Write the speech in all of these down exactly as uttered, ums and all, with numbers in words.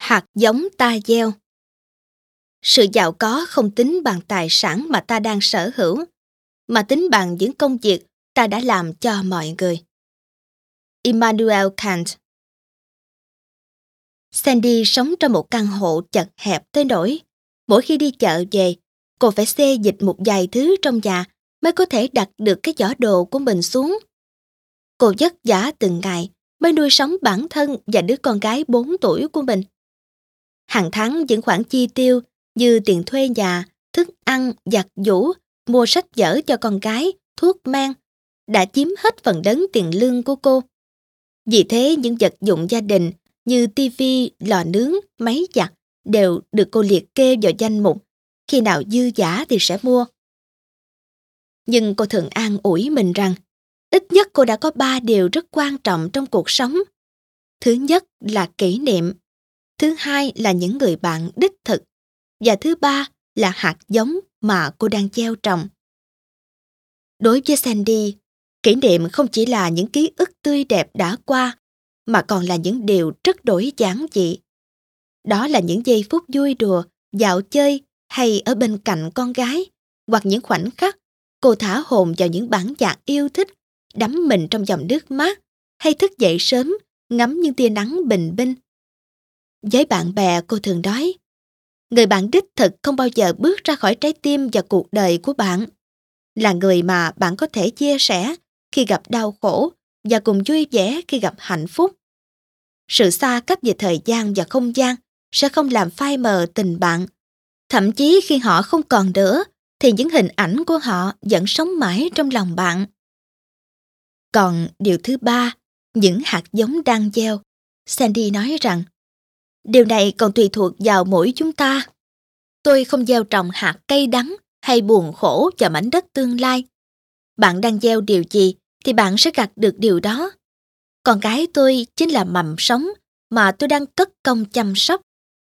Hạt giống ta gieo. Sự giàu có không tính bằng tài sản mà ta đang sở hữu, mà tính bằng những công việc ta đã làm cho mọi người. Immanuel Kant. Sandy sống trong một căn hộ chật hẹp tới nỗi mỗi khi đi chợ về, cô phải xê dịch một vài thứ trong nhà mới có thể đặt được cái giỏ đồ của mình xuống. Cô vất vả từng ngày mới nuôi sống bản thân và đứa con gái bốn tuổi của mình. Hàng tháng những khoản chi tiêu như tiền thuê nhà, thức ăn, giặt giũ, mua sách vở cho con gái, thuốc men đã chiếm hết phần lớn tiền lương của cô. Vì thế những vật dụng gia đình như tivi, lò nướng, máy giặt đều được cô liệt kê vào danh mục, khi nào dư dả thì sẽ mua. Nhưng cô thường an ủi mình rằng ít nhất cô đã có ba điều rất quan trọng trong cuộc sống. Thứ nhất là kỷ niệm, thứ hai là những người bạn đích thực, và thứ ba là hạt giống mà cô đang gieo trồng. Đối với Sandy, kỷ niệm không chỉ là những ký ức tươi đẹp đã qua, mà còn là những điều rất đổi giản dị. Đó là những giây phút vui đùa, dạo chơi hay ở bên cạnh con gái, hoặc những khoảnh khắc cô thả hồn vào những bản nhạc yêu thích, đắm mình trong dòng nước mát, hay thức dậy sớm, ngắm những tia nắng bình minh. Với bạn bè cô thường nói, người bạn đích thực không bao giờ bước ra khỏi trái tim và cuộc đời của bạn. Là người mà bạn có thể chia sẻ khi gặp đau khổ và cùng vui vẻ khi gặp hạnh phúc. Sự xa cách về thời gian và không gian sẽ không làm phai mờ tình bạn. Thậm chí khi họ không còn nữa, thì những hình ảnh của họ vẫn sống mãi trong lòng bạn. Còn điều thứ ba, những hạt giống đang gieo. Sandy nói rằng, điều này còn tùy thuộc vào mỗi chúng ta. Tôi không gieo trồng hạt cay đắng hay buồn khổ vào mảnh đất tương lai. Bạn đang gieo điều gì thì bạn sẽ gặt được điều đó. Con gái tôi chính là mầm sống mà tôi đang cất công chăm sóc.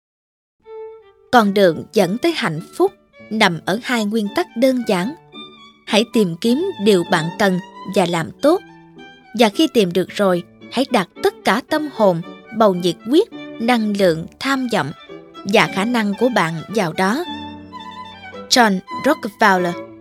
Con đường dẫn tới hạnh phúc nằm ở hai nguyên tắc đơn giản. Hãy tìm kiếm điều bạn cần và làm tốt. Và khi tìm được rồi, hãy đặt tất cả tâm hồn, bầu nhiệt huyết, năng lượng, tham vọng và khả năng của bạn vào đó. John Rockefeller.